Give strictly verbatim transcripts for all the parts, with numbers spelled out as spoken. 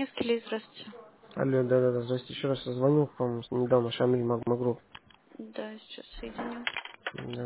Невский, здравствуйте. Алло, да-да-да, здрасте. Еще раз звонил, по-моему, недавно, Шамиль Магмагров. Да, сейчас соединю. Да.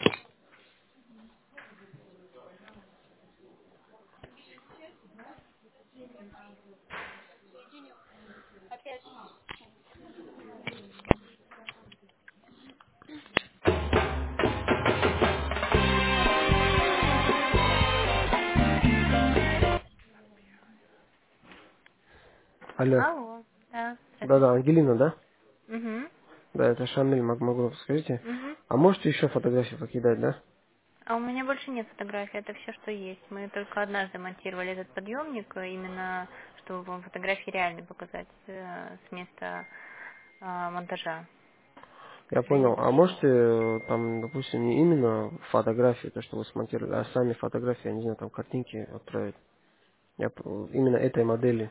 Алло. Алло, да, Да-да, здравствуйте. Ангелина, да? Угу. Да, это Шамиль Магмагров. Скажите, Угу. а можете еще фотографии покидать, да? А у меня больше нет фотографий, это все, что есть. Мы только однажды монтировали этот подъемник, э, именно чтобы вам фотографии реально показать э, с места э, монтажа. К Я сожалению, понял. А больше нет. можете, э, там, допустим, не именно фотографии, то, что вы смонтировали, а сами фотографии, я не знаю, там, картинки отправить? Я п- именно этой модели.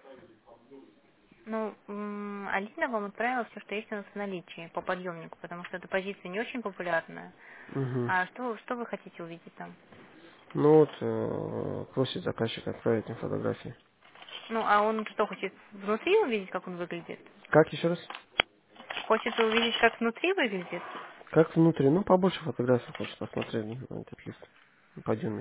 Ну, м, Алина вам отправила все, что есть у нас в наличии по подъемнику, потому что эта позиция не очень популярная. Угу. А что, что вы хотите увидеть там? Ну вот, э, просит заказчик отправить им фотографии. Ну, а он что, хочет внутри увидеть, как он выглядит? Как еще раз? Хочет увидеть, как внутри выглядит? Как внутри? Ну, побольше фотографий хочет посмотреть на этот лист. Подъемник.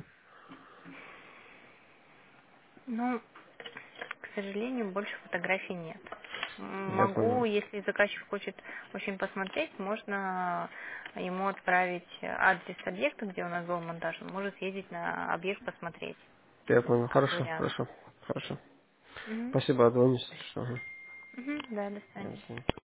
Ну, к сожалению, больше фотографий нет. М, Я Могу, понял. если заказчик хочет очень посмотреть, можно ему отправить адрес объекта, где у нас был монтаж. Он может съездить на объект посмотреть, Я понял. как Хорошо, вариант. хорошо, хорошо. Угу. Спасибо, отзвонюсь. Что, ага. Угу, да, до До свидания. свидания.